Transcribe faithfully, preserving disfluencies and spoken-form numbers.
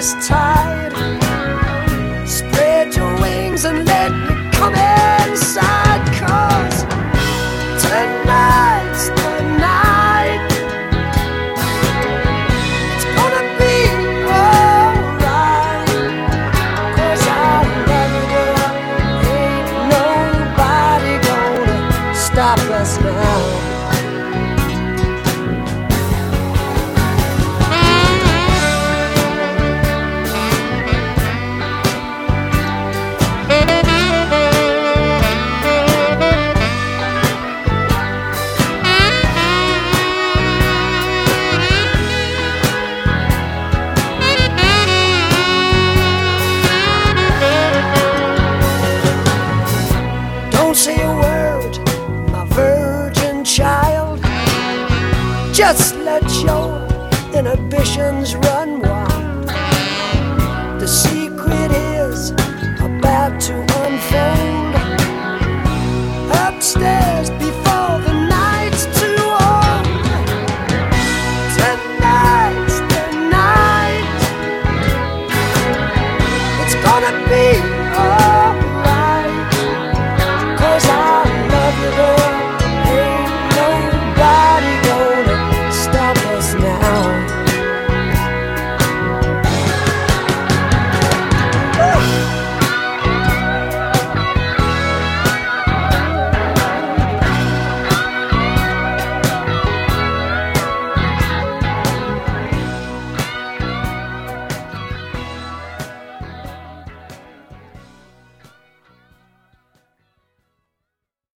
this tide. Spread your wings and let me come inside, 'cause tonight's the night. It's gonna be alright, 'cause I love you, girl. Ain't nobody gonna stop us now. Don't say a word, my virgin child. Just let your inhibitions rest.